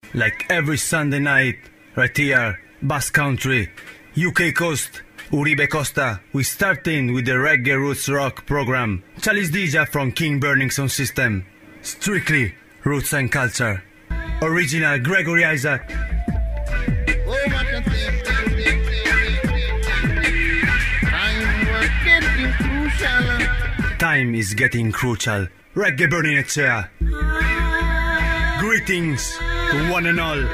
Like every Sunday night, right here, Basque Country, UK Coast, Uribe Costa. We starting with the Reggae Roots Rock program. Chalice Dija from King Burning Sound System. Strictly Roots and Culture. Original Gregory Isaac. Time is getting crucial. Reggae Burning Echea. Greetings to one and all.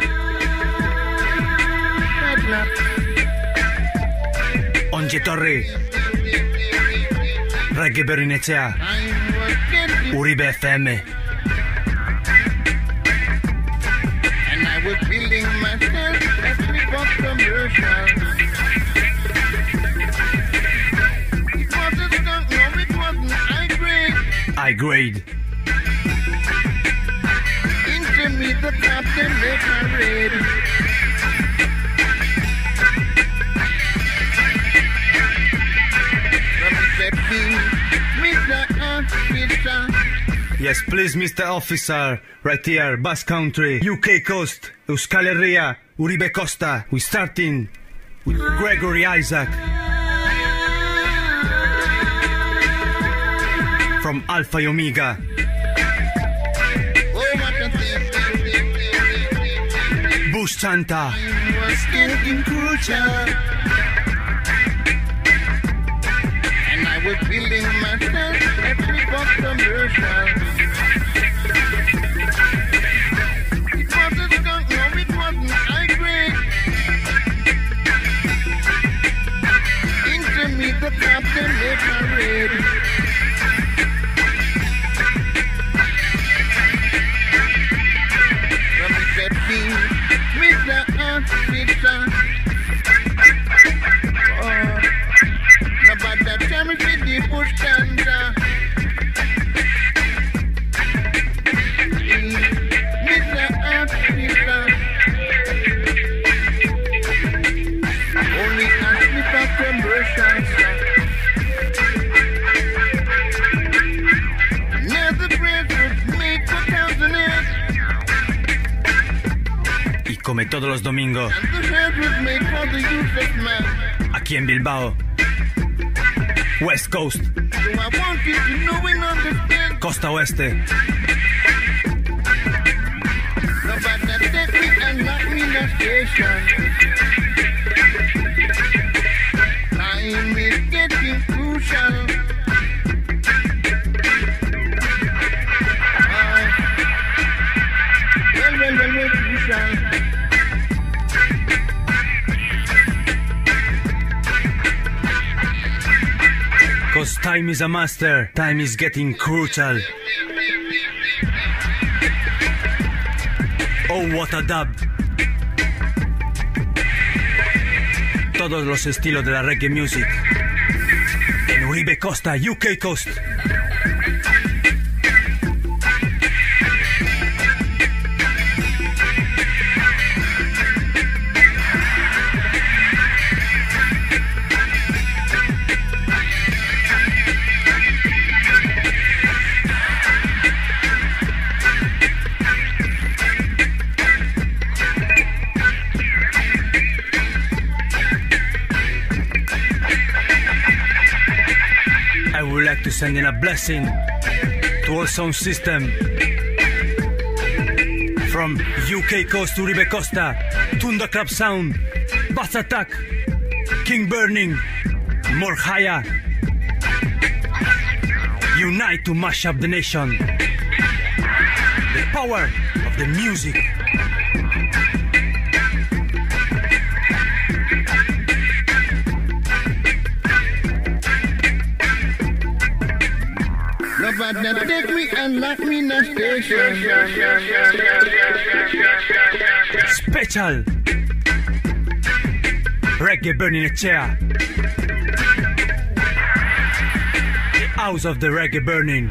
Onje Torre. Reggae Burning Echea. Uribe FM. And I was building myself as we got commercial. It wasn't skunk, no it wasn't high grade. High grade. Into me the captain they parade. From the field, Mr. Officer. Yes, please, Mr. Officer. Right here, Basque Country, UK Coast, Euskal Herria, Uribe Costa. We starting with Gregory Isaac. From Alpha and Omega. Oh, what a thing. Bush Chanta. Was getting crucial. And I was building myself every box commercial. It wasn't skunk, no it wasn't high grade. Into me the captain they parade. From the field, Mr. Officer. Oh, nobody tell me with the push cancer. Mr. Officer. Only ask me for commercials. Never praise was made for thousand years. Y come todos los domingos, And the head was made for the useless man. aquí en Bilbao, West Coast, So I want you to know and understand. Costa Oeste. Nobody take me and lock me in a station. Time is getting crucial. Well, crucial. Cause time is a master, time is getting crucial. Oh, what a dub. Todos los estilos de la reggae music. En Uribe Costa, UK Coast. I would like to send in a blessing to all sound system from UK Coast to Uribe Costa, Tunda Club Sound, Bass Attack, King Burning, Morhaya. Unite to mash up the nation. The power of the music. Nobody take me and lock me in a station. Special Reggae Burning Echea. The house of the reggae burning.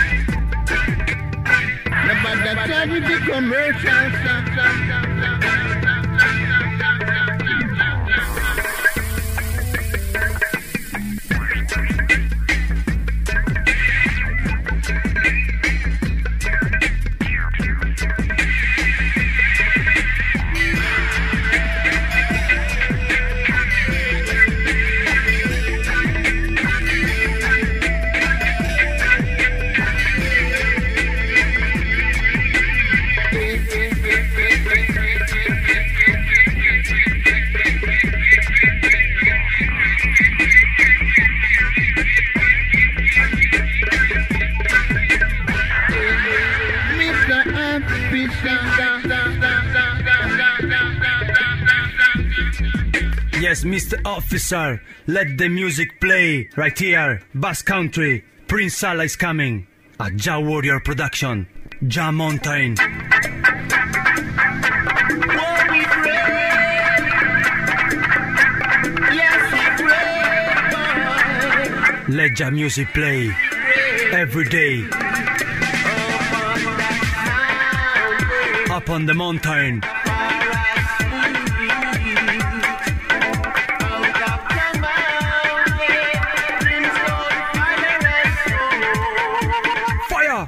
Nobody tell me the commercial. Yes, Mr. Officer, let the music play right here. Basque Country, Prince Sala is coming. A Jah Warrior production, Jah Mountain. Let Jah music play every day. Up on the mountain. Fire!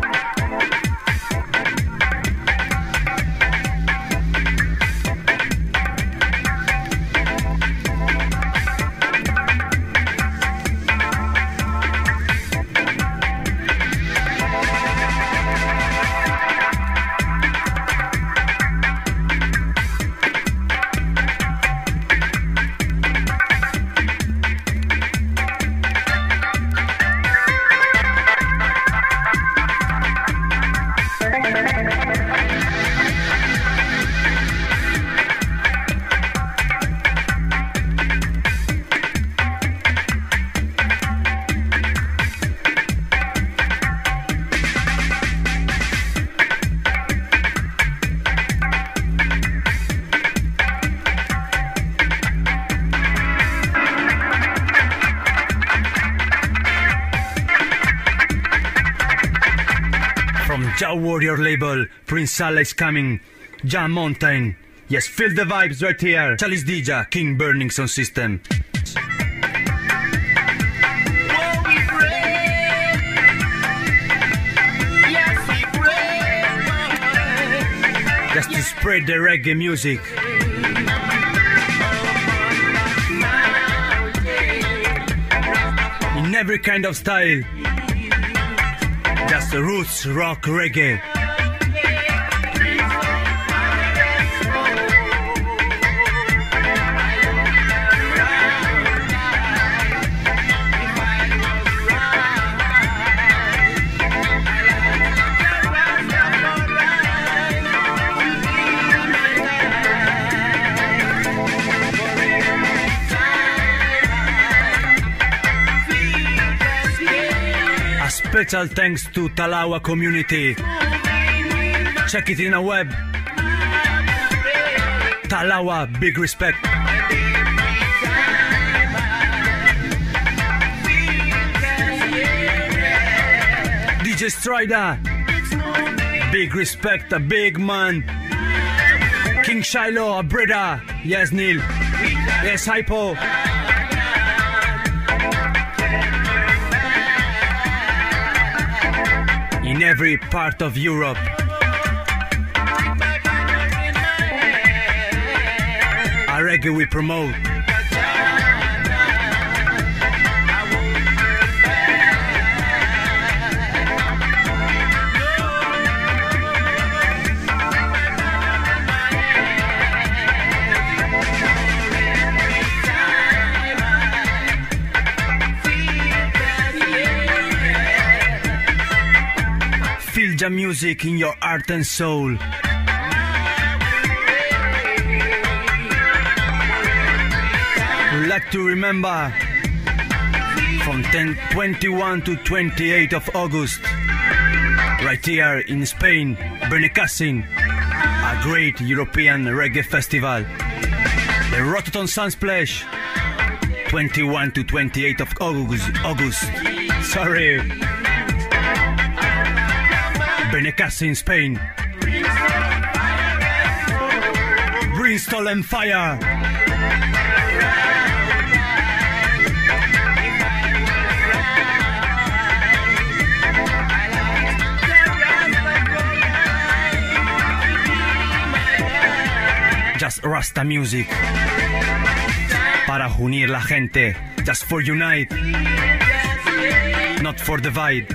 Jah Warrior label, Prince Sala is coming. Jah Mountain. Yes, feel the vibes right here. Chalice DJ, King Burning Sound System. Just to spread the reggae music. In every kind of style. Just the roots, rock, reggae. Special thanks to Talawa community. Check it in a web. Talawa, big respect. DJ Strider, big respect, a big man. King Shiloh, a brother. Yes, Neil. Yes, Hypo. In every part of Europe. A reggae we promote. Feel the music in your heart and soul. We'd like to remember from 21 to 28 of August, right here in Spain, Benicassin, a great European reggae festival. The Rototom Sunsplash, 21 to 28 of August. Sorry. Benicassin, Spain. Brimstone and fire. Just Rasta music. Para unir la gente. Just for unite. Not for divide.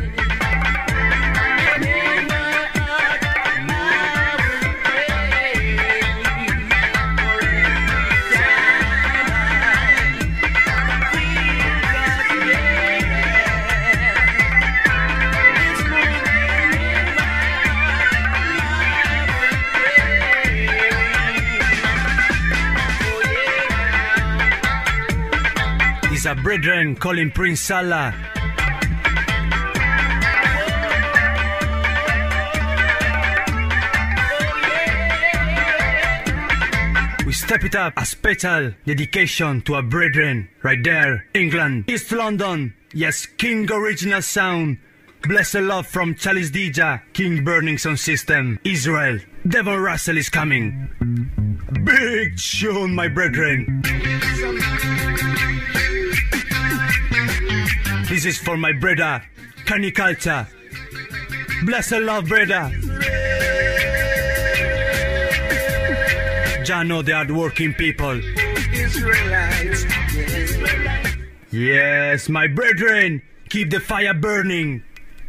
is a brethren calling Prince Salah. We step it up, a special dedication to our brethren right there, England, East London. Yes, King Original Sound. Blessed love from Chalice DJ, King Burning Sound System, Israel. Devon Russell is coming. Big tune, my brethren. This is for my brother, Kenny Culture. Blessed love, brother. Jah know the hard-working people. Israelites, Yes, my brethren, keep the fire burning.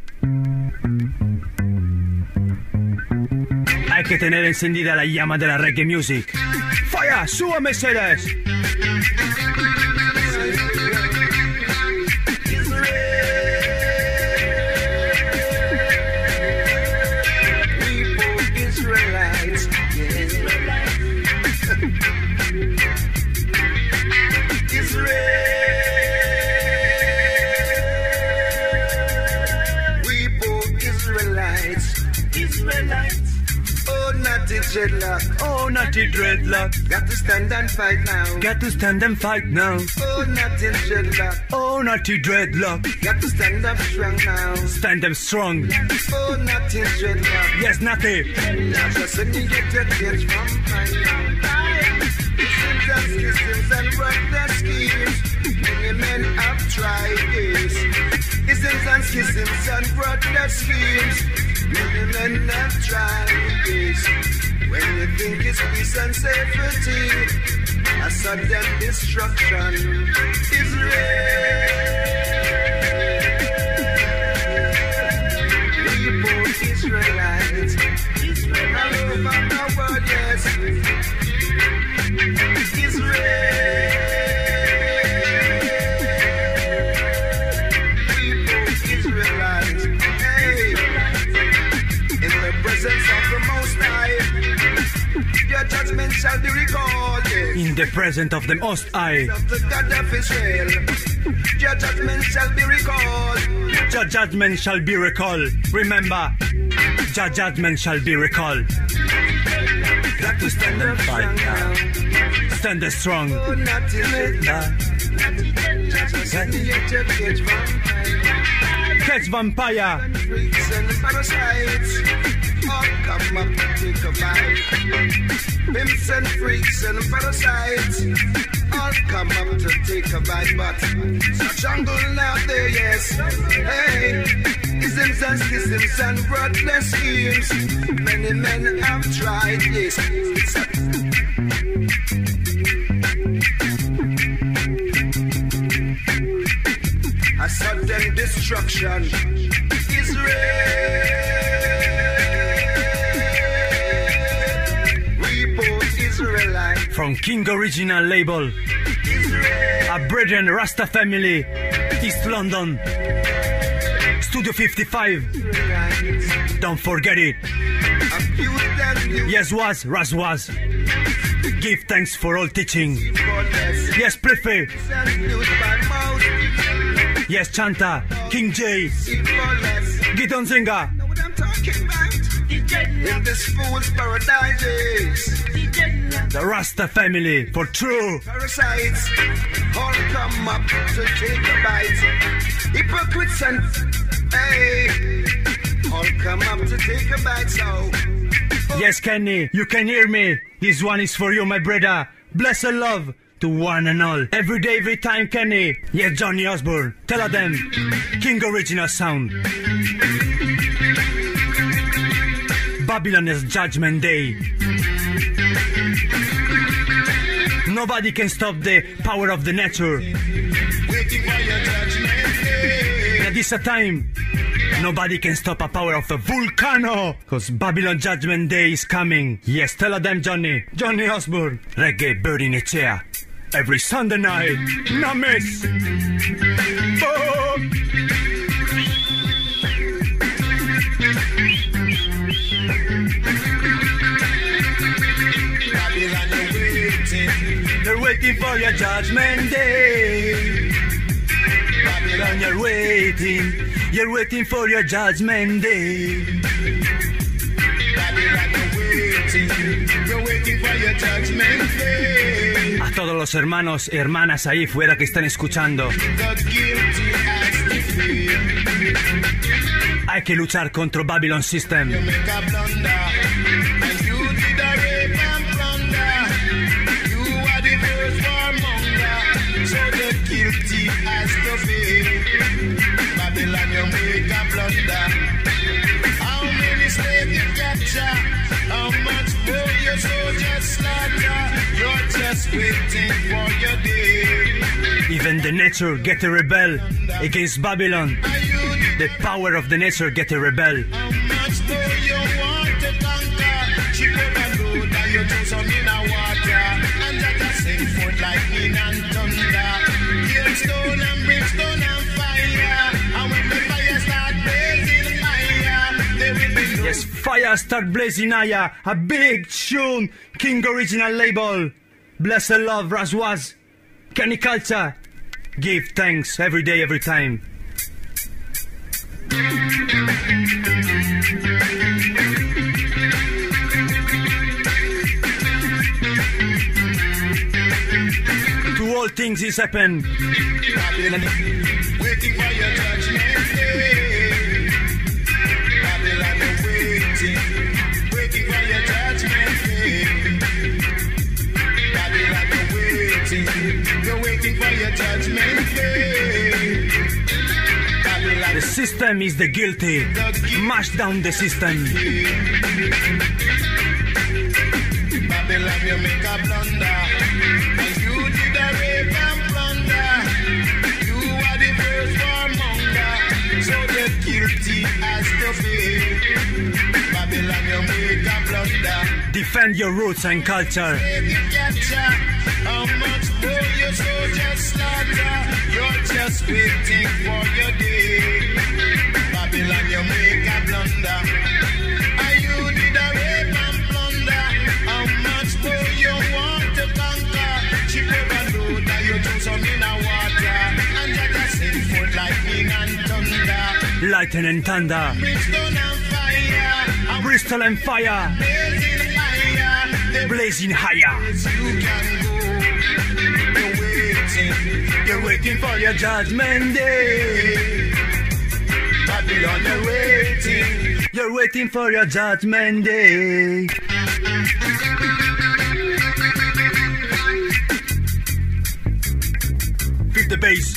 Hay que tener encendida la llama de la reggae music. Fire, suba Mercedes. Israelites, Israelites. Oh, naughty dreadlock. Oh, naughty dreadlock. Got to stand and fight now. Got to stand and fight now. Oh, naughty dreadlock. Oh, naughty dreadlock. Got to stand up strong now. Stand them strong. Oh, naughty dreadlock. Yes, naughty. Just when you get your kids from systems and ruthless schemes. Many men have tried this. Isms and schisms and ruthless schemes. Many men have tried this. When you think it's peace and safety, a sudden destruction is real. We both Israelites, all over the world, yes. Your judgment shall be recalled. In the presence of the Most High. Of the God of Israel. Your judgment shall be recalled. Your judgment shall be recalled. Remember, your judgment shall be recalled. Got to stand and fight now. Stand strong. Oh, not till it Catch vampire. Freaks and parasites all come up to take a bite. Pimps and freaks and parasites all come up to take a bite. But such jungle out there, yes. Hey, isms and schisms and ruthless schemes. Many men have tried this. A sudden destruction is real. We both Israelites. From King Original label, Israel. a brethren Rasta family, East London, Studio 55. Don't forget it. Yes, was, Raz was. Give thanks for all teaching. Yes, Prefect. Yes, Chanta, King J, Gideon Zinga. Know what I'm talking about? In this fool's paradises, The Rasta family, for true. parasites all come up to take a bite. Hypocrites and hey, all come up to take a bite. So Yes, Kenny, you can hear me. This one is for you, my brother. Blessed love to one and all. Every day, every time, Kenny. Yes, Johnny Osborne. Tell them, King Original Sound. Babylon is Judgment Day. Nobody can stop the power of the nature. waiting for your judgment day. At this time, nobody can stop a power of the volcano. Cause Babylon Judgment Day is coming. Yes, tell them, Johnny. Johnny Osborne. Reggae bird in a chair. Every Sunday night. No miss. Boom. Babylon, you're waiting. They're waiting for your judgment day. Babylon, you're waiting for your judgment day. Babylon, you're waiting for your judgment day. A todos los hermanos y hermanas ahí fuera que están escuchando, hay que luchar contra Babylon System. Babylon, you make a blunder. How many slaves you capture? How much more your soldiers slaughter? You're just waiting for your day. Even the nature get a rebel against Babylon. The power of the nature get a rebel. How much more you want to conquer? She put a load and you throw some in a water. And that a send forth lightning and thunder. Hailstone and brimstone and fire. And when the fire start blazing higher, there will be no... Yes, fire start blazing higher. A big tune. King original label. Blessed love, Razwaz. Kenny Culture. Give thanks every day, every time. To all things is happened. Babylon, waiting for your judgment day. Babylon, waiting for your judgment day. Babylon, you're waiting for your judgment day. Babylon, The system is the guilty. Mash down the system. Babylon, you make a blunder. And you did a rape and plunder. You are the first warmonger. So the guilty has to pay. Babylon, you make a blunder. Defend your roots and culture. If you capture, how much more your soldiers slaughter? You're just waiting for your day. Babylon, you make a blunder. And you did a rape and plunder. How much more you want to conquer? She overload and you throw some in a water. And that a send forth lightning and thunder. Lightning and thunder. Brimstone and fire. And Bristol and fire. blazing higher. Blazing higher. You can go. You're waiting for your judgment day. Babylon, you're waiting. You're waiting for your judgment day. Feel the bass.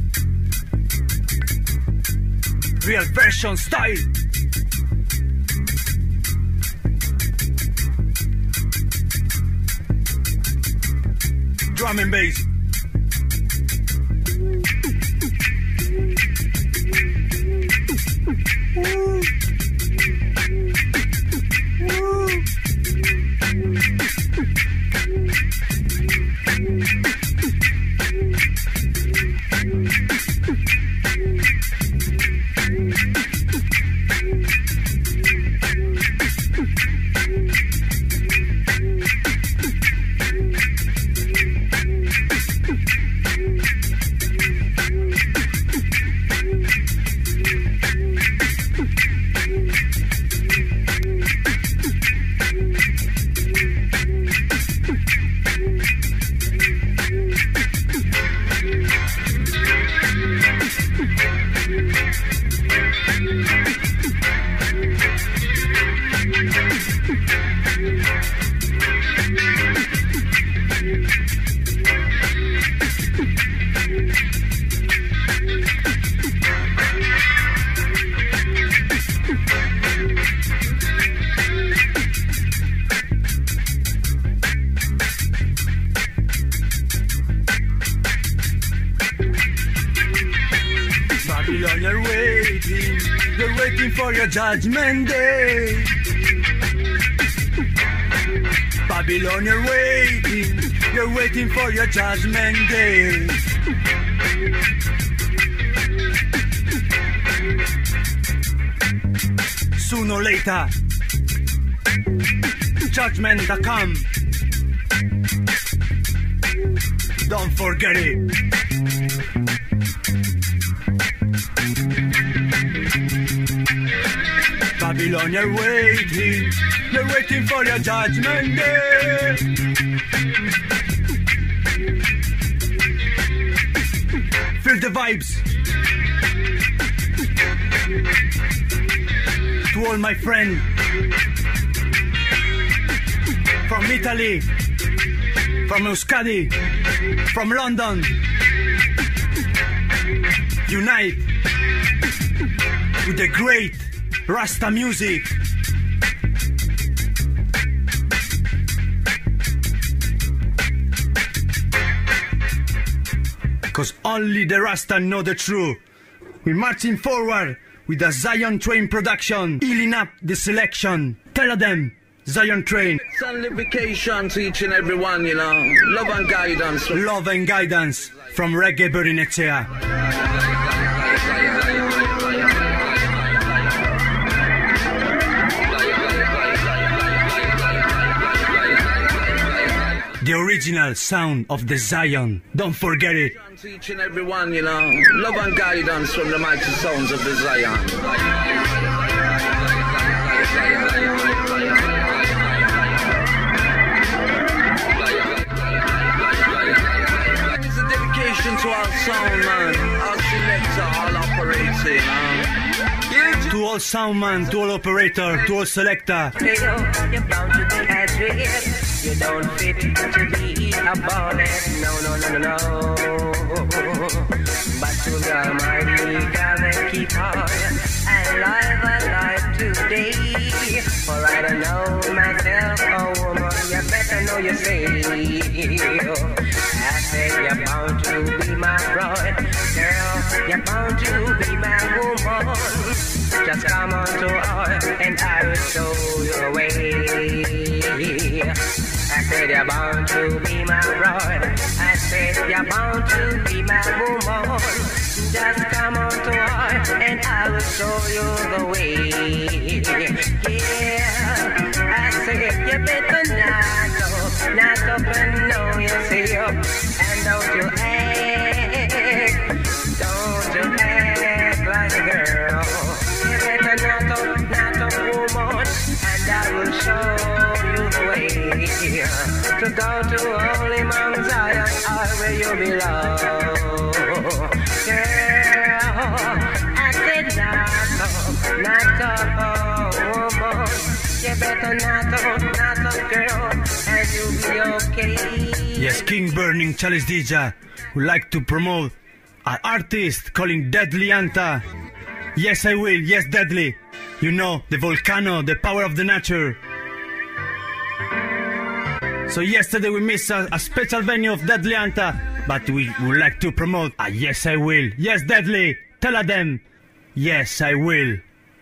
Real version style. Drum and bass. Woo. Woo. Babylon, you're waiting for your judgment day. Babylon, you're waiting for your judgment day. Sooner or later, judgment will come. forget it. Babylon, you're waiting for your judgment day. Feel the vibes. To all my friends from Italy, from Euskadi, from London, unite with the great Rasta music. Cause only the Rasta know the truth. We're marching forward with the Zion Train production, healing up the selection. Tell them, Zion Train. Sanctification to each and every one, you know. Love and guidance. Love and guidance from Reggae Bird in Echea. The original sound of the Zion. Don't forget it. To each and every one, you know. Love and guidance from the mighty sounds of the Zion. It's a dedication to our sound man, our selector, all operating, To all sound man, to all operator, to all selector. You're bound to be adrift. You don't fit to be a bonnet. No. But to the Almighty God, keep on alive today. For I don't know myself, oh woman, you better know yourself. I said you're bound to be my bride, girl. You're bound to be my woman. Just come on to us and I will show you the way. I said you're bound to be my bride. I said you're bound to be my woman. Just come on to us and I will show you the way. Yeah, I said you better not up and know yourself. And don't you act like a girl. You better not a woman, and I will show you the way to go to Holy Mount Zion, all where you belong. Girl, I said not a woman. You better not a girl, and you'll be okay. Yes, King Burning Chalice DJ would like to promote an artist calling Deadly Anta. Yes, I will. Yes, Deadly. You know, the volcano, the power of the nature. So yesterday we missed a special venue of Deadly Anta, but we would like to promote a Yes, I will. Yes, Deadly. Tell them. Yes, I will.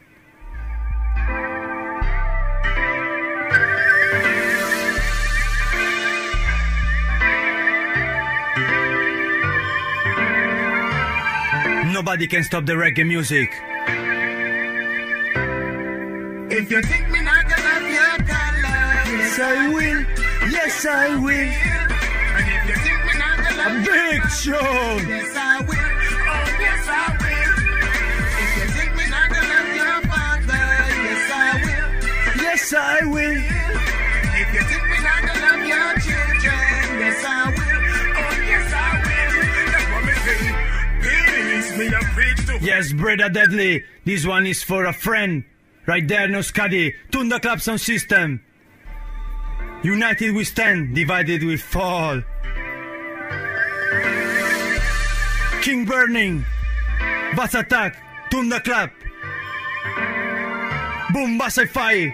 Nobody can stop the reggae music. If you think me not gonna love your color, Yes, I will. Yes, I will. and if you think me not gonna A love big show. yes, I will. Oh, yes, I will. If you think me not gonna love your father, yes, I will. Yes, I will. If you think me not gonna love your children, yes, I will. Oh, yes, I will. That's what me say. Peace, me a preach to. Yes, brother Deadly. This one is for a friend. Right there, no Skadi. Tunda Club Sound System. United we stand, divided we fall. King Burning. Bass Attack. Tunda Club. Boom Bass Fi.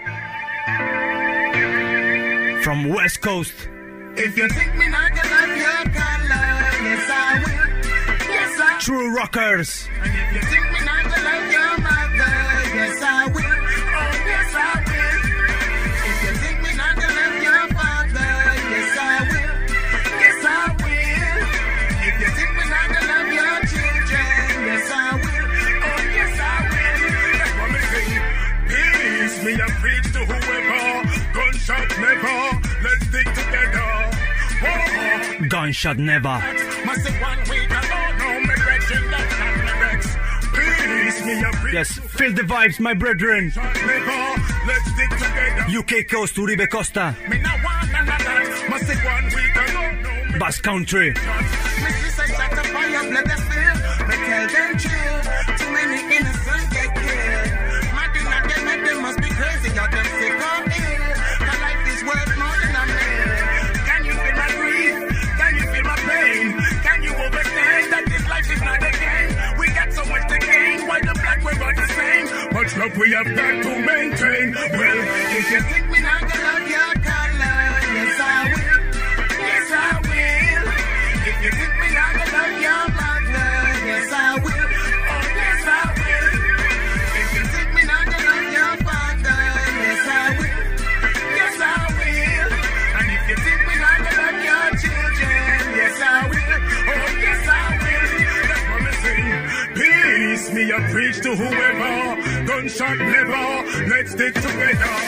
From West Coast. If you think me not gonna love your color, yes, I will. Yes, I will. True Rockers. And if you think me not gonna love your mother, yes, I will. Oh, yes, I will. If you think me not gonna love your father, yes, I will. Yes, I will. If you think me not gonna love your children, yes, I will. Oh, yes, I will. That's what me say. Peace, me a preach to whoever. Gunshot never. Let's stick together. Whoa. Gunshot never. Must say 1 week ago, no, me brethren, that can me vex. Peace, me a preach. Yes, feel the vibes, my brethren. Let's stick together. UK Coast, Uribe Costa. Me not want none of that. Must say 1 week ago, no, me Basque Country. Me sister shut the fire, blood the spill. Me tell them chill. Too many innocents get killed. Mad in a them, they must be crazy, or them sick or ill. Cause life is worth more than a meal. Can you feel my grief? Can you feel my pain? Can you understand that this life is not a game? We got so much to gain, while the black we're all the same. Much love we have got to maintain. Well, if you think me not gonna love your color, yes I will. Yes I will. If you think me not gonna love your mother, yes I will. Oh yes I will. If you think me not gonna love your father, yes I will. Yes I will. And if you think me not gonna love your children, yes I will. Oh yes I will. That's what me sing. Peace, me a preach to whoever. Gunshot never. Let's stick together.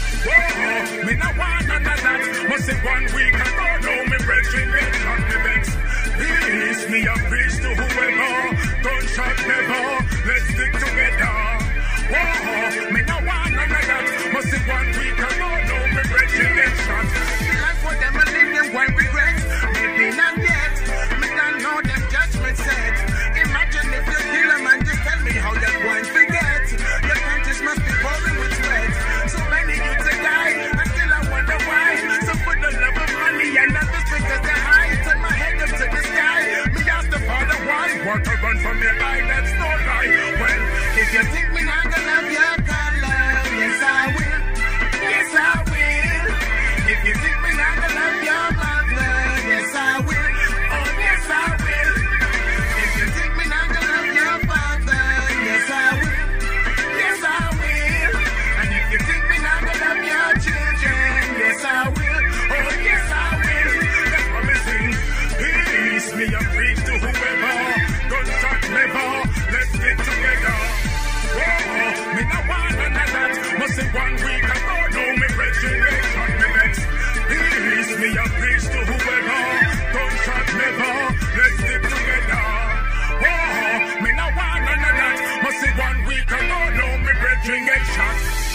Whoa, me not want none of that. Must say 1 week ago, no, me brethren get shot me vex. Peace, me a preach to whoever. Gunshot never. Let's stick together. Whoa, me not want none of that. Must say 1 week ago, no, me brethren get shot. The life for them a live them won't regret. Maybe not yet. Me don't know them judgment set. Imagine if you kill a man, just tell me how that one forget. Your conscience must be pouring with sweat. So many youths a die, and still I wonder why. So for the love of money and not the figures to hide, turn my head up to the sky. Me ask the Father why. Water run from your eye, that's no lie. Well, if you think me not gonna love your color, yes I will. Yes I will. If you think me not gonna love your mother, yes I will. Oh yes I will. If you think me not gonna love your father, yes I will. Yes I will. And if you think me not gonna love your children, yes I will. Oh yes I will. That's what me sing. Peace, me a preach to whoever. Gunshot never. Let's get together. Whoa, me not want none of that. Must say 1 week ago, no, me brethren get shot me vex. Peace, me a preach to whoever. Gunshot never. Let's stick together. Whoa, me not want none of that. Must say 1 week ago, no, me brethren get shot.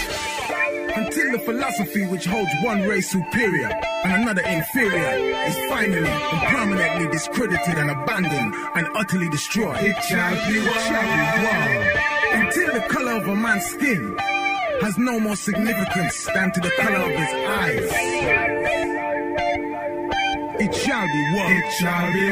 Until the philosophy which holds one race superior and another inferior is finally and permanently discredited and abandoned and utterly destroyed. It shall be war. Until the color of a man's skin has no more significance than to the color of his eyes. It shall be war. It shall be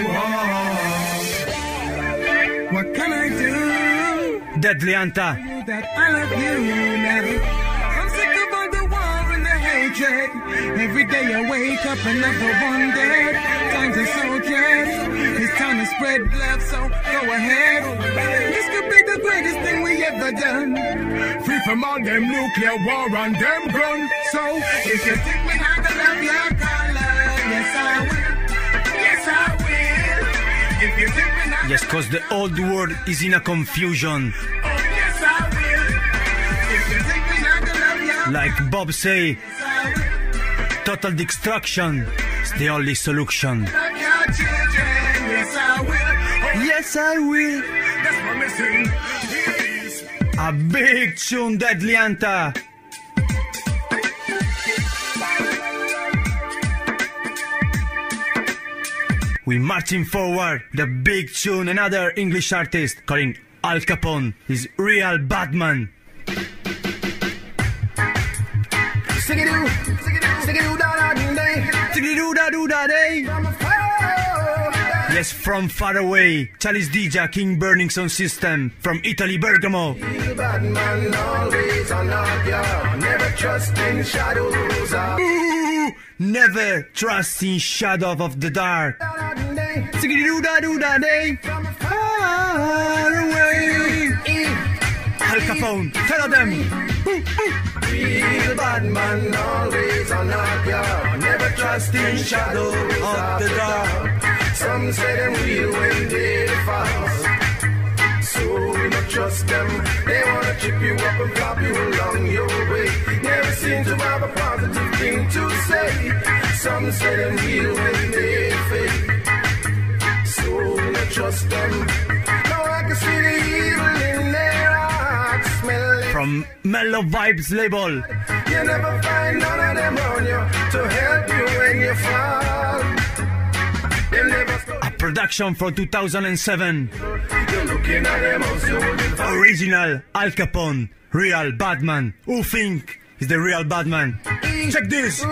war. What can I do? Deadly Anta. That I love you now. I'm sick of all the war and the hatred. Every day I wake up and never wonder. Times are so dread. It's time to spread love, so go ahead. This could be the greatest thing we ever done. Free from all them nuclear war and them guns. So if you think me not to love your color, yes I will. Yes I will. If you think me not. Yes, cause the old world is in a confusion. Oh yes I will. If you think me not to love your. Like Bob say, Yes I will. total destruction is the only solution. Love your children, yes I will. Yes, I will. That's what me sing. Please. A big tune, Deadly Anta. We marching forward. The big tune, another English artist calling Al Capone. He's real Batman. Yes, from far away. Chalice DJ, King Burning Sound System. From Italy, Bergamo. Batman always on our never trust in shadows. Ooh, never trust in shadow of the dark. Far away. Al Capone, follow them. Real bad man always on our guard. Never trust in shadows Of the dark. Some say them real when they fall. So we don't trust them. They wanna trip you up and flop you along your way. Never seem to have a positive thing to say. Some say them real when they fake. So from Mellow Vibes label. You never find none of them on you to help you when you fall. They never A production from 2007. You're looking at them also. Original Al Capone, real Batman. Who think is the real Batman? Check this.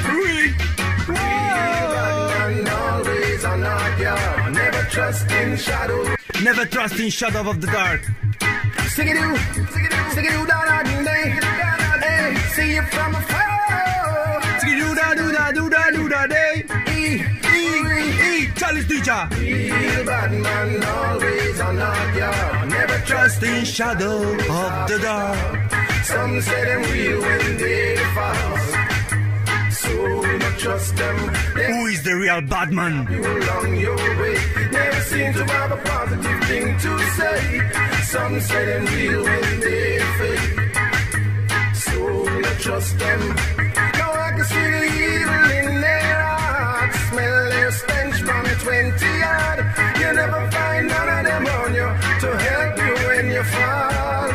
Batman always on our guard. Never trust in shadow. Never trust in shadow of the dark. Sick-a-doo, da-da-dee-day. Hey, see you from afar. Day. Charles DJ. Real Batman always on our guard. Never trust In shadow of the dark. Some say them real when they fall. So not trust them. Who is the real Batman? You along your way. Never seem to have a positive thing to say. Some say them real when they fake. So not trust them. Now I can see the evil in their hearts. Smell their stench from 20 yard. You never find none of them on you to help you when you fall.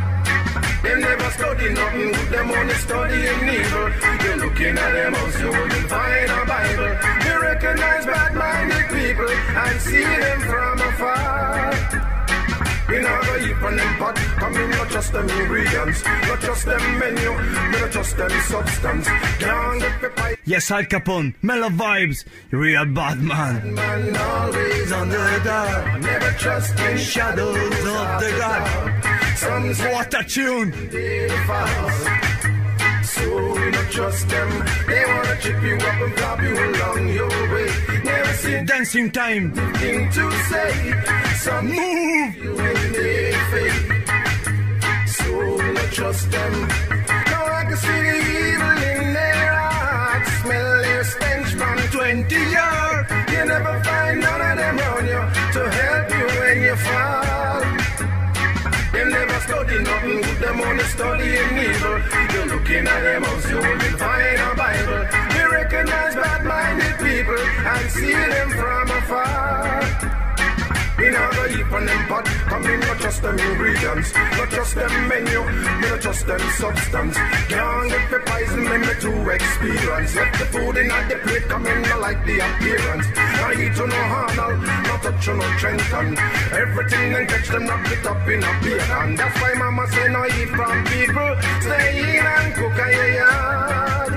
They never study nothing good, them only studying evil. You're looking at them house, you wouldn't find a Bible. You recognize bad-minded people and see them from afar. We not go eat on them pot, come in, not just them ingredients, not just them menu, not just them substance. Can't get the pipe. Yes, Al Capone, Mellow Vibes, real Batman. Man always on the dark, never trust in shadows of the dark. Some say What a tune! they fall. So we don't trust them. They wanna chip you up and flop you along your way. Never seen Dancing time. thing to say. Some Move! you when they fake. So we don't trust them. Now I can see the evil in their hearts. Smell their stench from 20 yards. You never find none of them on you to help you when you fall. Them never study nothing good, them only studying evil. You're looking at them house, you wouldn't find a Bible. We recognize bad-minded people and see them from afar. We not go eat on them pot, come in, not just them ingredients, not just them menu, not just them substance. Can't get the poison in me to experience. Let the food in at the plate, come in, not like the appearance. I eat to no Arnold, not touch to no Trenton. Everything then catch them, not pick up in a bacon. That's why mama say no eat from people, stay in and cook at your yard.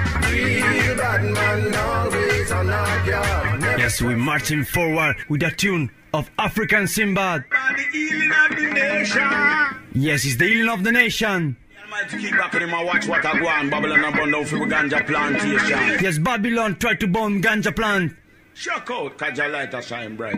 Real bad man always on our guard. Yes, we're marching forward with a tune of African Sinbad. The healing of the nation. Yes, it's the healing of the nation. Almighty keep back in him and watch what I go on. Babylon and burn down for the ganja plantation. Yes, Babylon tried to bomb ganja plant. Shock out, cause your light a shine bright.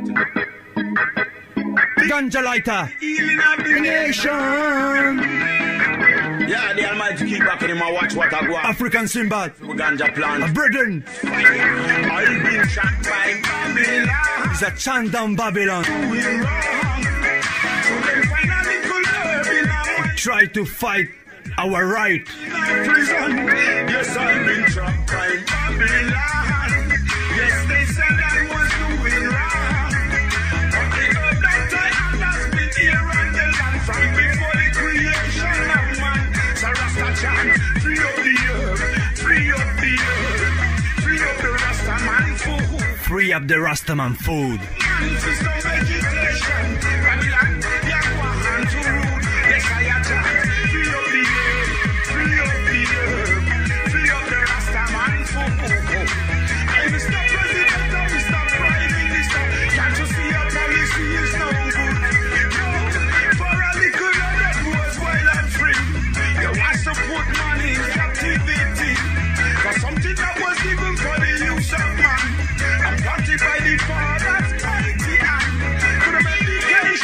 Ganja lighter. Healing of the nation. Yeah, the Almighty keep back in him and watch what I go on. African Sinbad. For the ganja A plant. brethren. I've been shot by Babylon. It's a chant down Babylon. Doing wrong. So they find a little herb in my Try to fight our right. prison. Yes, I've been trapped by Babylon. Yes, they said I was doing wrong. But the herb that I had has been here on the land from before the creation of man. So Rasta chant, free up the herb, free up the herb, free up the Rasta man food. Free up the Rastaman food. Man, this no vegetation. Babylon, Yahweh hand to rule. Yes, I chant, free up the herb, free up the herb, free up the Rasta man food. I'm Mr. President, I'm Mr. Prime Minister. Can't you see our policy is no good? No, for a little of that was wild and free. You want to put money in captivity for something that was given for the use of man. I'm planted by the Father's mighty hand. To the medication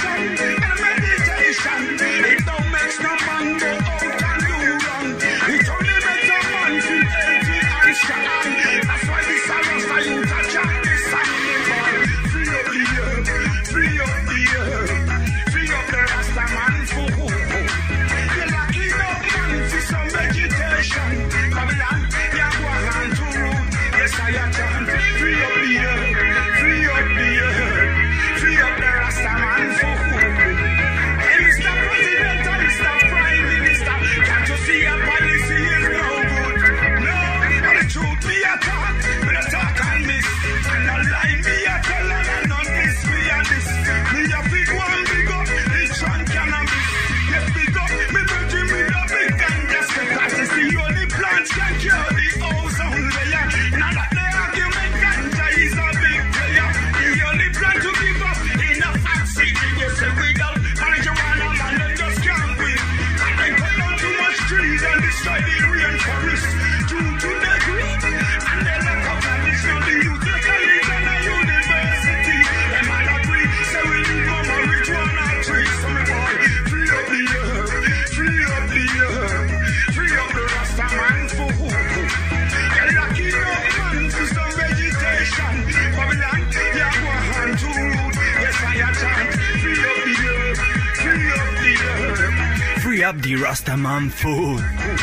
free up the Rastaman food.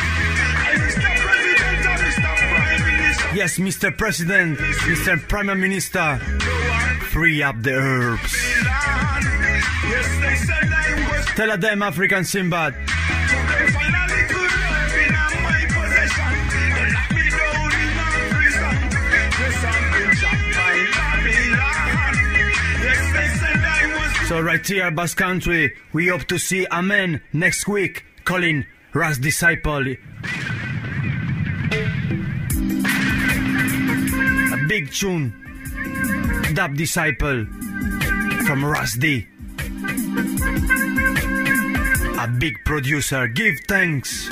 Yes, Mr. President, Mr. Prime Minister, free up the herbs. Tell them, African Simbad. So right here, Basque Country, we hope to see Amen next week, calling Ras Disciple. A big tune, Dub Disciple from Ras D. A big producer, give thanks.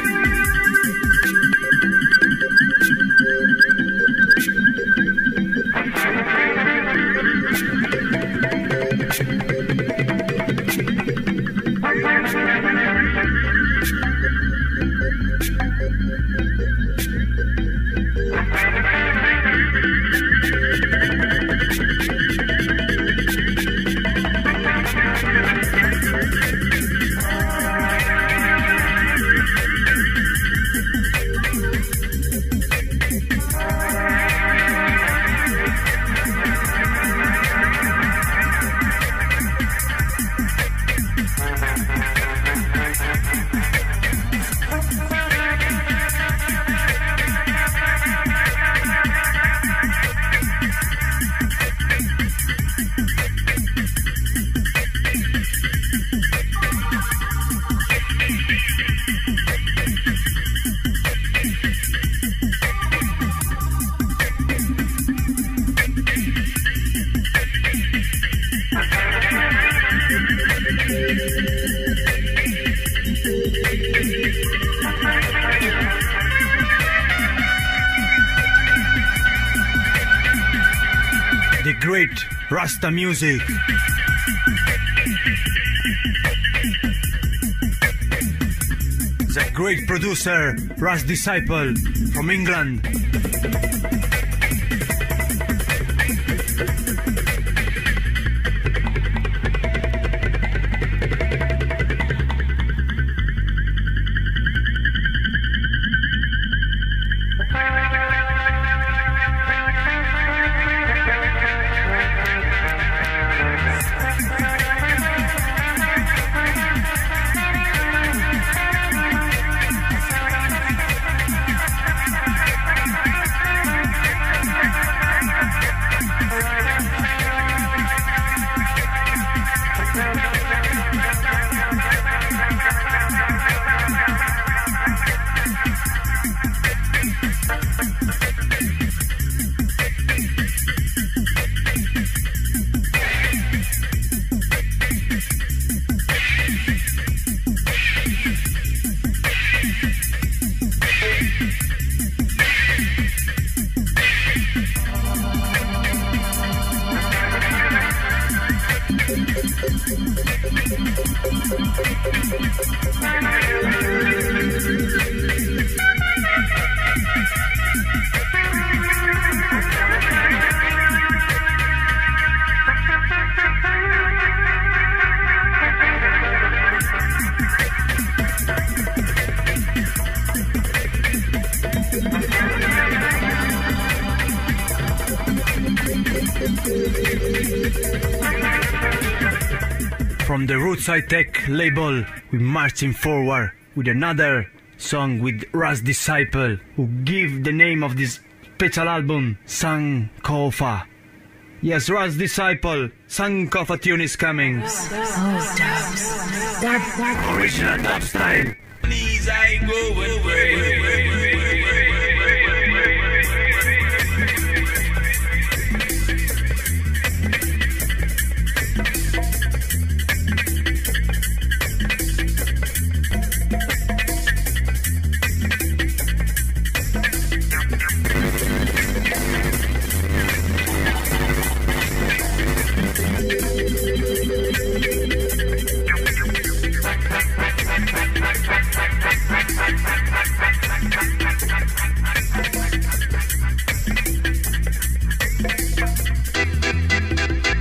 The great Rasta music. The great producer, Ras Disciple from England. From the Roots High Tech label, we're marching forward with another song with Ras Disciple, who give the name of this special album, Sankofa. Yes, Ras Disciple, Sankofa tune is coming. Original dub style. Please, I go and pray.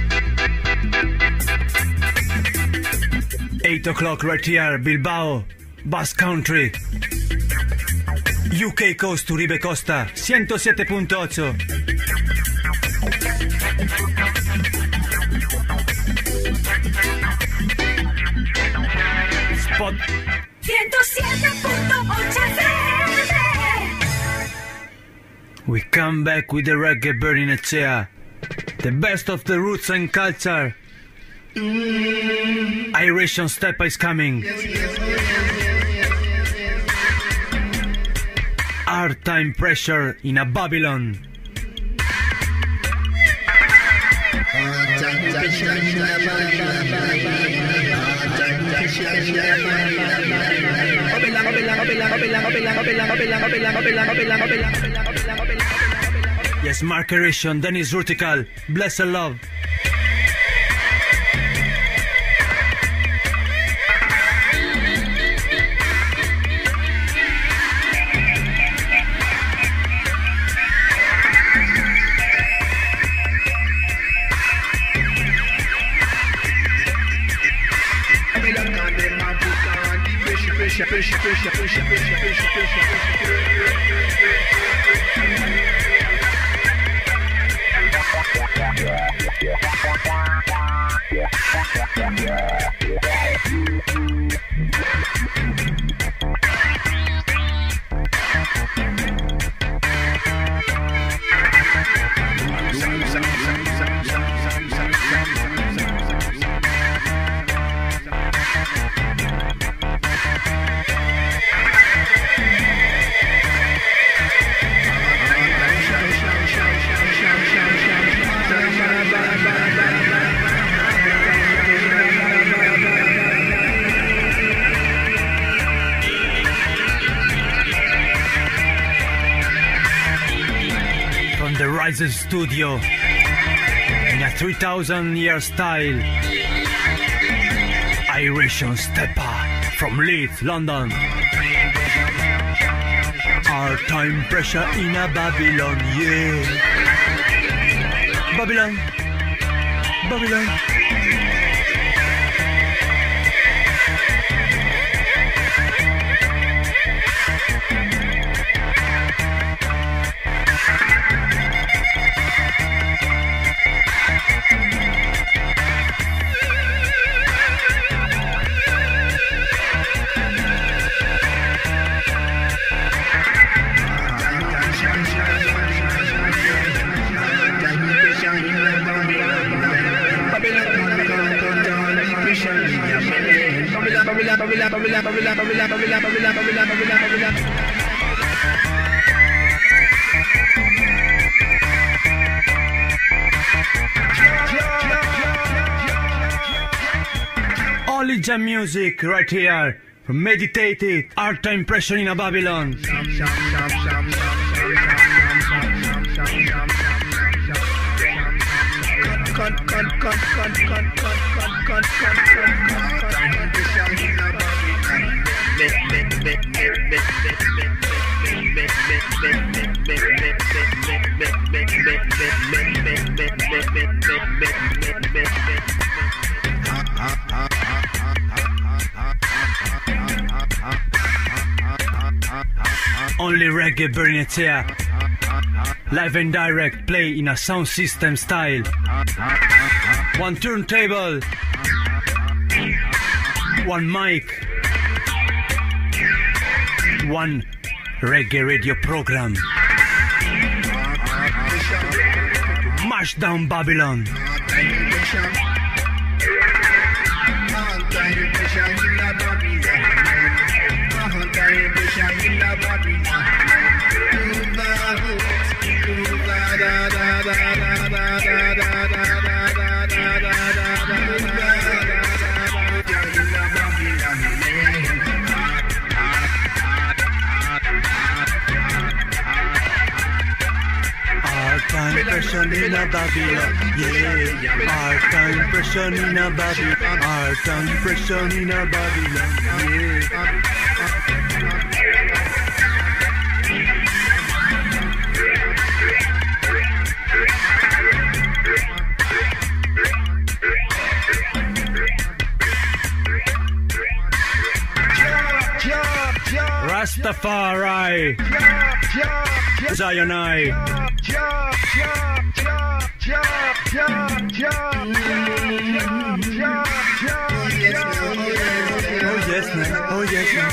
O'clock right here, Bilbao, Basque Country. UK Coast, Uribe Costa, 107.8. Spot 107.8 FM. We come back with the reggae burning a chair. The best of the roots and culture. Irish on Step is coming. Hard time pressure in a Babylon. Yes, Mark Eration, Dennis Rutical, Blessed Love. Studio in a 3,000-year style. Irish on Stepper from Leeds, London. Hard time pressure in a Babylon, yeah. Babylon, Babylon. Only jam music right here. Meditated, hard time pressure in a Babylon. Only reggae burning it here. Live and direct, play in a sound system style. One turntable, one mic, one reggae radio program. Mash down Babylon. Pressure in a Babylon, yeah. Hard time pressure in a Babylon, hard time pressure in a Babylon, yeah. Rastafari. Zionai. Oh yes, man. Oh yes, man.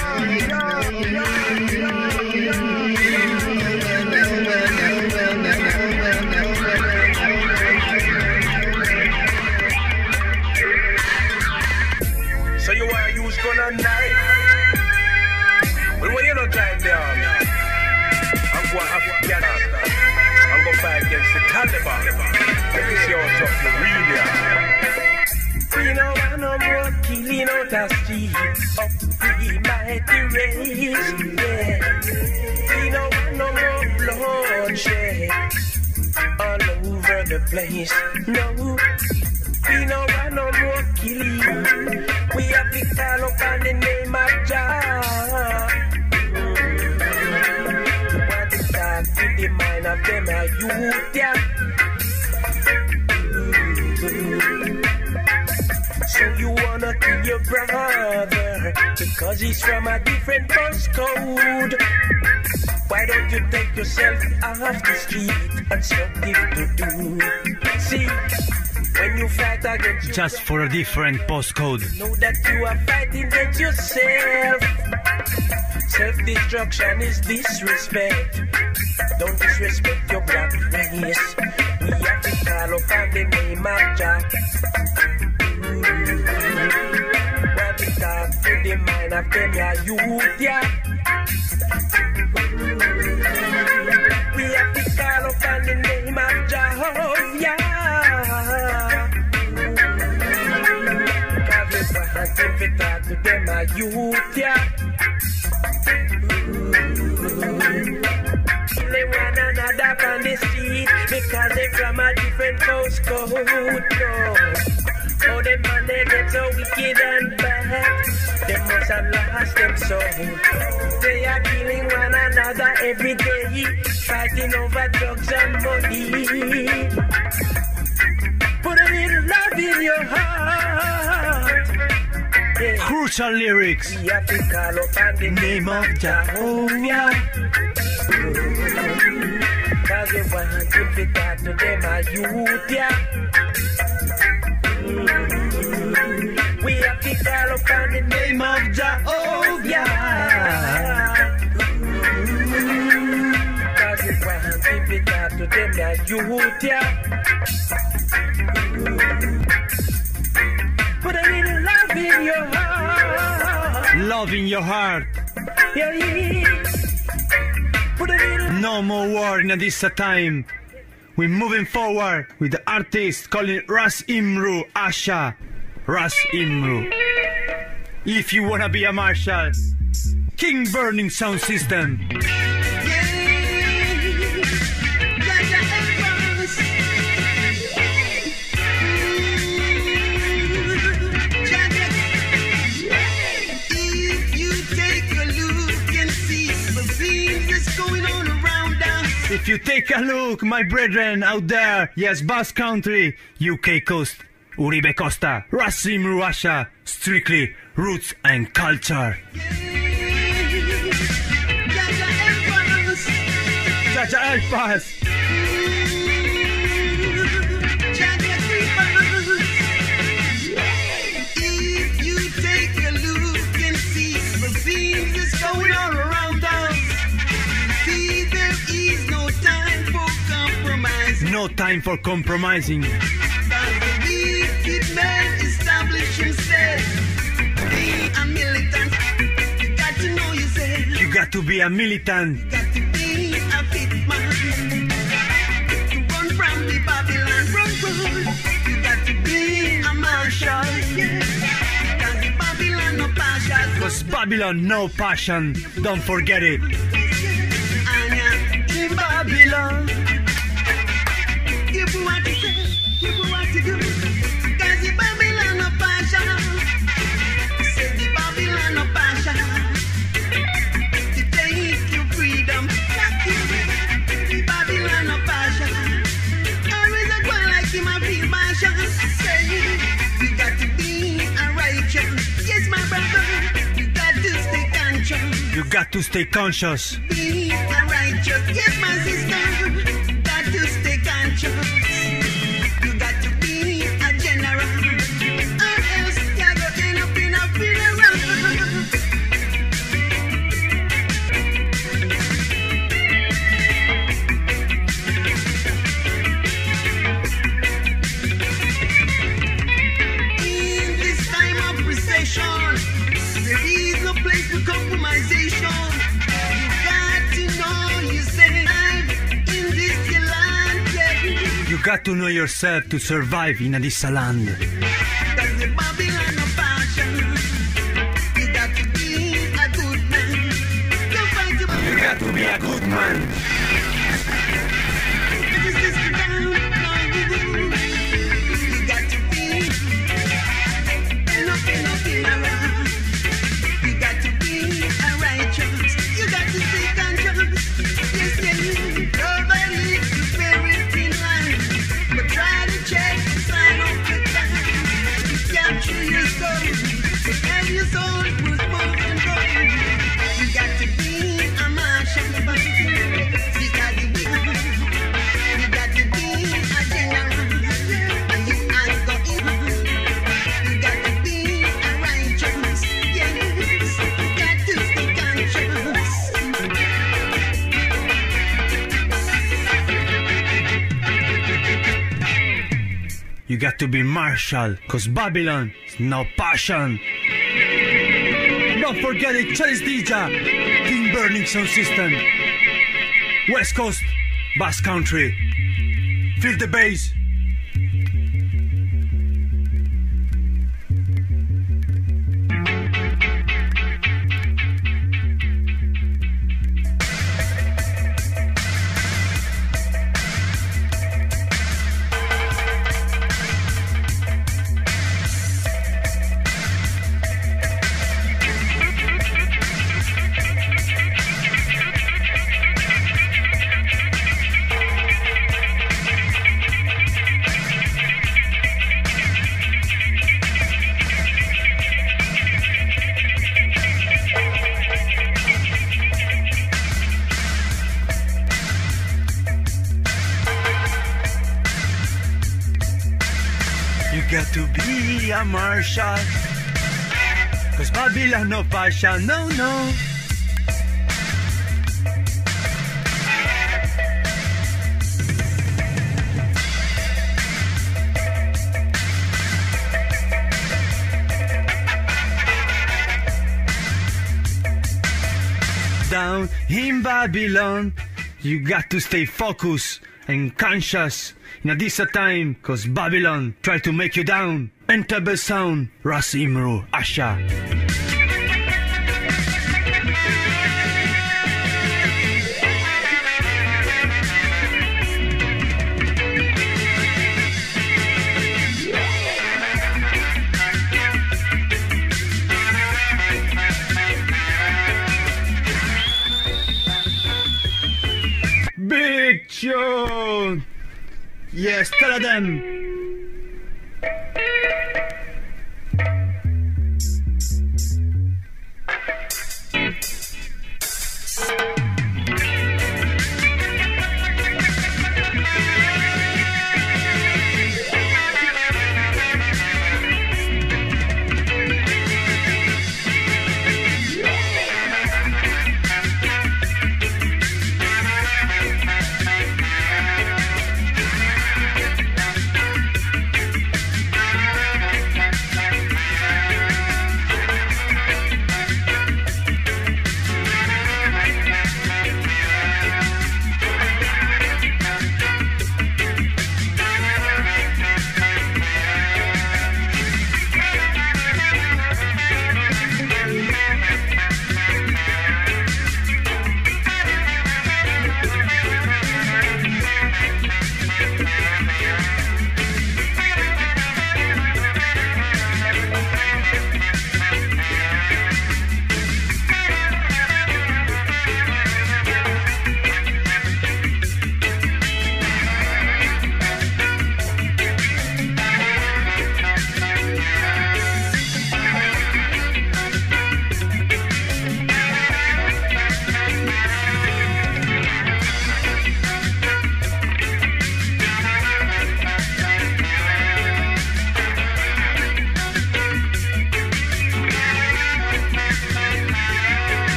So you want to use gun and knife? Well, when you don't time there, I'm going to Afghanistan. I'm going to fight against the Taliban. Let me see how tough you really are. We no want no more killing out the street up the mighty race, yeah. We no want no more bloodshed all over the place, no. We no want no more killing. We have to call upon the name of Jah. We want to start with the mind of them a youth, yeah. So you wanna kill your brother because he's from a different postcode. Why don't you take yourself off the street and something to do? See, when you fight against Just for a different postcode. know that you are fighting against yourself. Self-destruction is disrespect. Don't disrespect your black race. We have to call upon the name of Jah. What we talk to the mind of them, yeah, youth, yeah. We have to call upon the name of Jehovah. Cause we want to talk to them, yeah, youth, yeah. They one another on the street because they from a different postcode, no. Oh, them man, they get so wicked and bad. They must have lost them soul. They are killing one another every day, fighting over drugs and money. Put a little love in your heart. Yeah. Crucial lyrics. We have to call upon the Name of Jehovah. Cause we want to talk to them a youth, yeah. We have to call upon the name of Jehovah. Cause we want to talk to them a youth, yeah. Put a little love in your heart. Love in your heart. Yeah, yeah. Put a little No more war in this time. We're moving forward with the artist calling Ras Imru Asha. Ras Imru. If you wanna be a marshal, King Burning Sound System. If you take a look, my brethren out there, yes, Basque Country, UK Coast, Uribe Costa, Ras Imru Asha, strictly roots and culture. Jaja help us. If you take a look and see the things that's going on around us, see there is no time for compromise. No time for compromising. The wicked man established himself. Be a militant. You got to know yourself. You got to be a militant. You got to be a fit man. To run from the Babylon, run. You got to be a marshal. Yeah. Cause the Babylon no partial. Cause Babylon, no passion. Don't forget it. In Babylon. Give what you say, give what you do. Cause the Babylon no passion. Say the Babylon no passion. To take your freedom, lock you away. The Babylon no passion. Always a go like him a feel passion. Say you got to be a righteous. Yes, my brother, you got to stay conscious. You got to stay conscious. Be a righteous, yes, my sister. Got to stay conscious. You got to be a general, or else you're going up in a funeral. In this time of recession, there is no place for compromisation. You got to know yourself in this land. Yeah. You got to know yourself to survive in this land. That's the Babylon of passion. You got to be a good man. Don't fight your You got to be a good man. This is the down. You got to be nothing around. You got to be a righteous. You got to stay conscious. Yes, yes. Don't violate the spirit in line, but try to check the sign of the time. Capture your soul, and your soul was more than gold. You got to be a marshal. You got to be. You got to be a general. And you ain't got it. You got to be a righteous. Yes, you got to stay conscious. You got to be martial, cause Babylon is no passion. Don't forget it, Chalice DJ, King Burning Sound System, West Coast, Bass Country. Feel the bass. You got to be a marshal, cause Babylon no passion, no, no. Down in Babylon, you got to stay focused and conscious in this time, cause Babylon try to make you down. Enter the sound, Ras Imru, Asha. Big tune! Yes, tell them!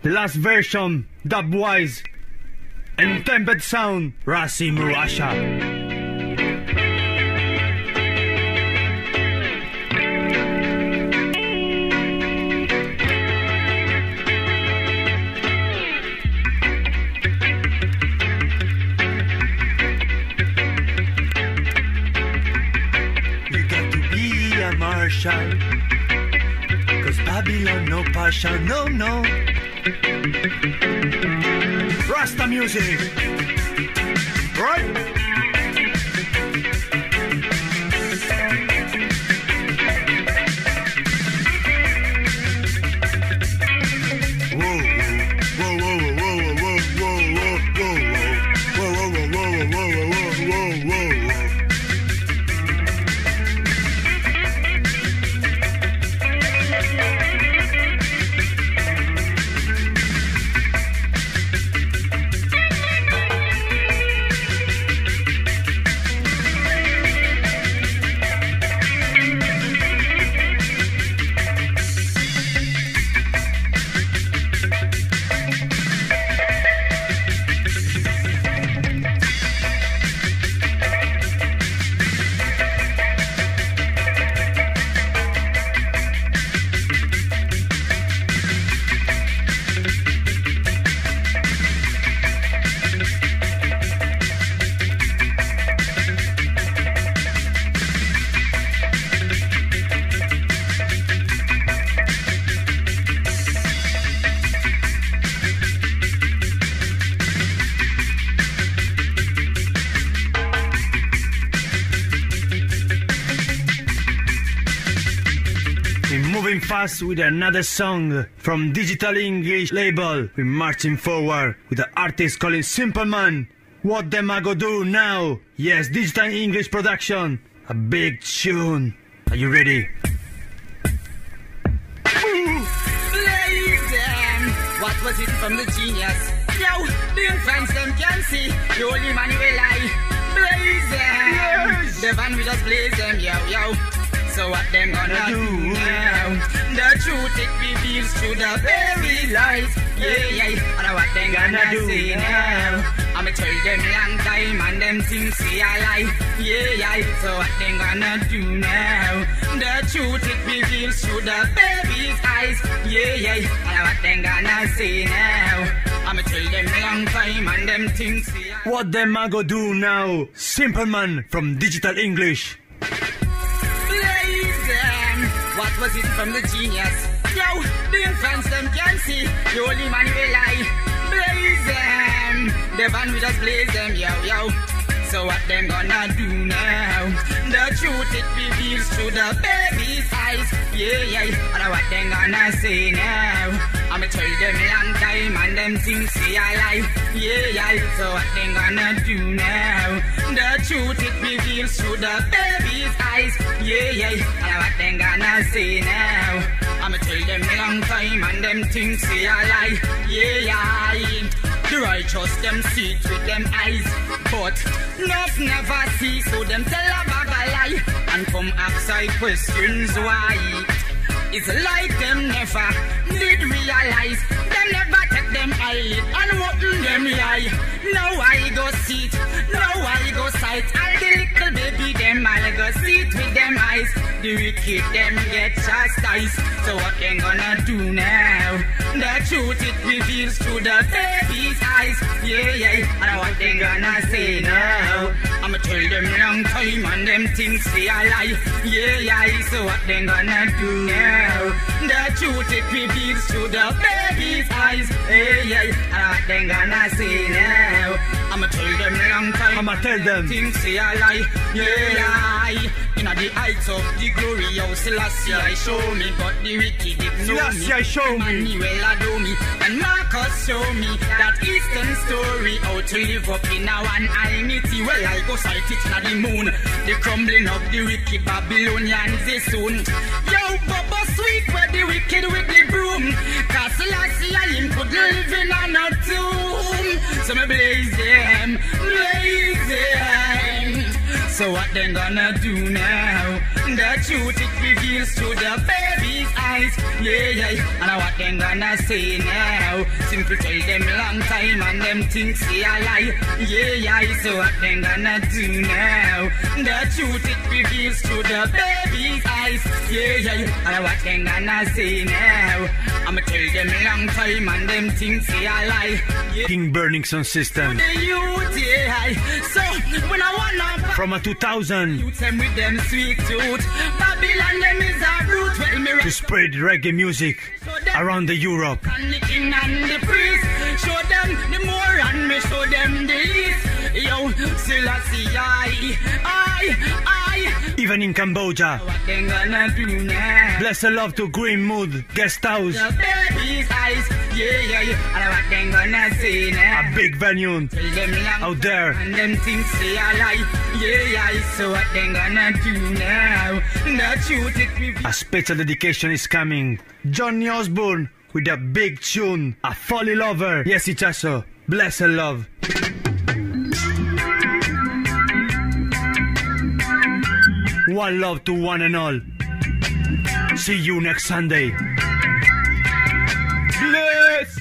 the last version, Dubwise, and Tempest Sound, Rasim Rasha. Marshall, 'cause Babylon no partial, no, no. Rasta music, right? Fast with another song from Digital English label. We're marching forward with the artist called Simple Man. What them I go do now? Yes, Digital English production. A big tune. Are you ready? Blaze them. What was it from the genius? Yo, the infants them can see. The only man will lie. Blaze them. Yes. The van we just blaze them. Yo, yo. So what them gonna do now? The truth it reveals to the very lies. Yeah, yeah. And what them gonna say now? I'ma tell them long time and them things say I lie. Yeah, yeah. So what them gonna do now? The truth it reveals to the baby's eyes. Yeah, yeah. And what them gonna say now? I'ma tell them long time and them things say I lie. What them I go do now? Simple Man from Digital English. What was it from the genius? Yo, the infants them can see. The only man will lie. Blaze them. The van we just blaze them. Yo, yo. So what them gonna do now? The truth it reveals to the baby's eyes. Yeah, yeah. And what them gonna say now? I'ma tell them long time and them things say I lie. Yeah, yeah. So what them gonna do now? The truth it reveals to the baby's eyes. Yeah, yeah. And what them gonna say now? I'ma tell them long time and them things say I lie. Yeah, yeah. The righteous them see it with them eyes, but enough never see, so them tell a bag a lie and come outside questions why. It's like them never did realize. Them never take them eyelid and open them eye. Now I go see it, now I go sight. All the little baby them I go see it with them eyes. The wicked them get chastised. So what they gonna do now? The truth it reveals to the baby's eyes. Yeah, yeah. And what they gonna say now? I'ma tell them long time and them things say I lie. Yeah, yeah. So what they gonna do now? The truth it reveals to the baby's eyes. Hey, yeah. And what they gonna say now? I'ma tell them long time. I'ma tell them things say I lie. Yeah, yeah. In the heights of the glory, how Selassie I show me, but the wicked ignore me. Selassie I show me. Emmanuel adore me, and Marcus show me that Eastern story, how to live up in a one identity. Well, I go sight it in the moon, the crumbling of the wicked Babylonians is soon. Yo, Bubba sweet where the wicked with the broom, cause Selassie I him could live in a tomb. So me blaze them, blaze them. So what they gonna do now? The truth it reveals through the baby's eyes. Yeah, yeah. And what they gonna say now? Simply tell them long time and them things they a lie. Yeah, yeah. So what they gonna do now? The truth it reveals through the baby's eyes. Yeah, yeah. And what they gonna say now? I'ma tell them long time and them things they a lie. Yeah. King Burning Sound System. The youth, yeah. So when I wanna from a 2000 youth them with them sweet tooth. Babylon them is a root. Well, me to spread reggae music around the Europe. And the king and the priest. Show them the more and me show them the least. Yo, Selassie, I. Even in Cambodia. What they gonna do now? Bless the love to Green Mood Guest House. The baby's eyes, yeah, yeah, yeah. And what they gonna say now? A big venue out there. And them things they are lie, yeah, yeah. So what they gonna do now? The truth it reveals. A special dedication is coming. Johnny Osbourne with a big tune, A Folly Lover. Yes, Ichaso. Bless and love. One love to one and all. See you next Sunday. Bless.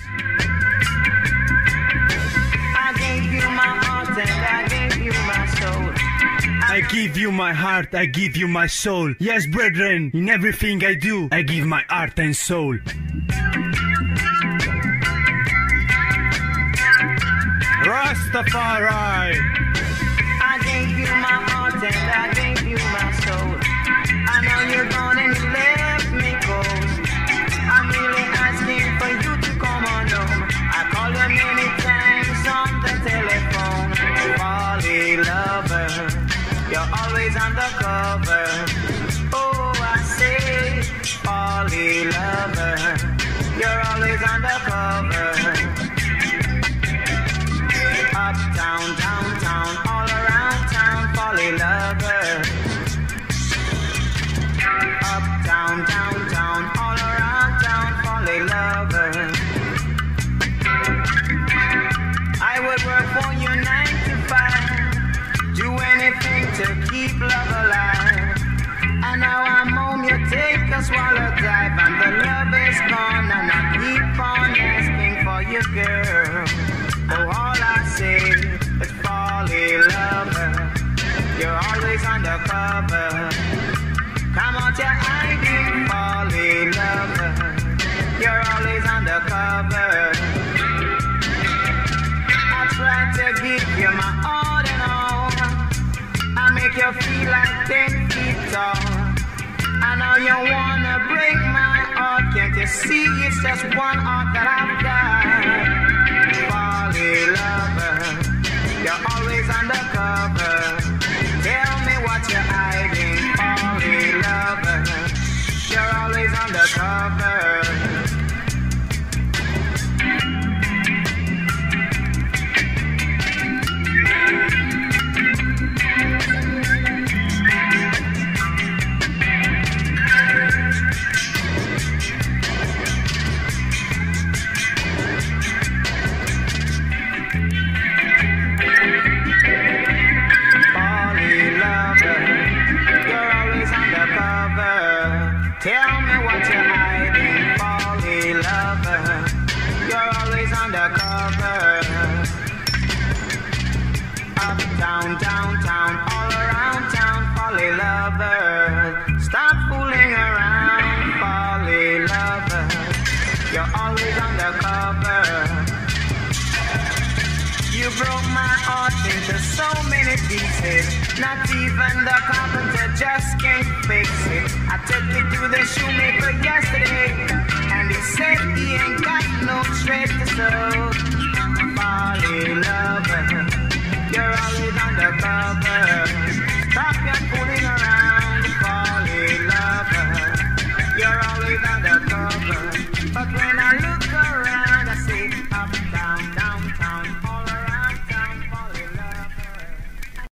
I gave you my heart and I gave you my soul. I give you my heart, I give you my soul. Yes, brethren, in everything I do, I give my heart and soul. Rastafari. I gave you my heart and I gave you my soul. I know you're gone and you left me cold. I'm really asking for you to come on home. I call you many times on the telephone. Folly lover, you're always undercover. Oh, I say, folly lover, you're always undercover. Uptown, downtown, all around town, folly lover. Uptown, downtown, all around town, folly lover. I would work for you 9 to 5, do anything to keep love alive. And now I'm home, you take a swallow dive, and the love is gone, and I keep on asking for you, girl. Oh, all I say is folly lover, you're always undercover. Come out your hiding, folly lover, you're always undercover. I try to give you my all and all, I make you feel like 10 feet tall. I know you wanna break my heart, can't you see it's just one heart that I've got? Folly lover, you're always undercover. Tell me what you're hiding, folly lover, you're always undercover. Tell me what you're hiding, folly lover, you're always undercover. Uptown, downtown, all around town, folly lover. Stop fooling around, folly lover, you're always undercover. You broke my heart into so many pieces. Not even the carpenter just can't fix it. I took it to the shoemaker yesterday, and he said he ain't got no thread to sew.